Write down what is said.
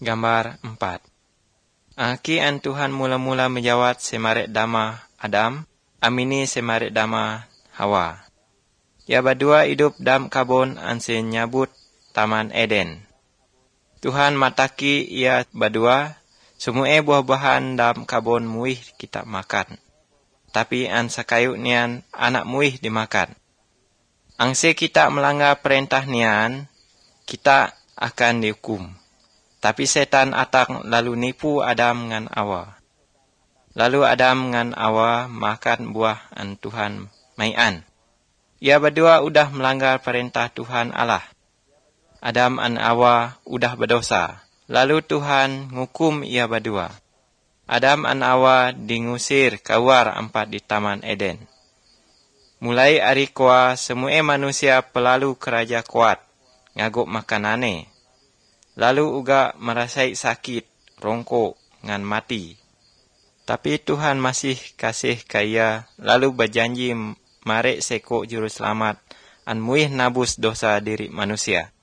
Gambar 4. Aki an Tuhan mula-mula menjawat semarek dama Adam, amini semarek dama Hawa. Ya berdua hidup dam kabon anse nyabut Taman Eden. Tuhan mataki ia berdua, semua buah-buahan dam kabon muih kita makan. Tapi an sakayu nian anak muih dimakan. Angse kita melanggar perintah nian, kita akan dihukum. Tapi setan atang lalu nipu Adam ngan Hawa. Lalu Adam ngan Hawa makan buah an Tuhan maian. Ia berdua udah melanggar perintah Tuhan Allah. Adam an Hawa udah berdosa. Lalu Tuhan ngukum ia berdua. Adam an Hawa dingusir keluar empat di Taman Eden. Mulai hari kua semua manusia pelalu keraja kuat ngaguk makanane. Lalu uga merasai sakit, rongkok, ngan mati. Tapi Tuhan masih kasih kaya, lalu berjanji marek seko juru selamat, an muih nabus dosa diri manusia.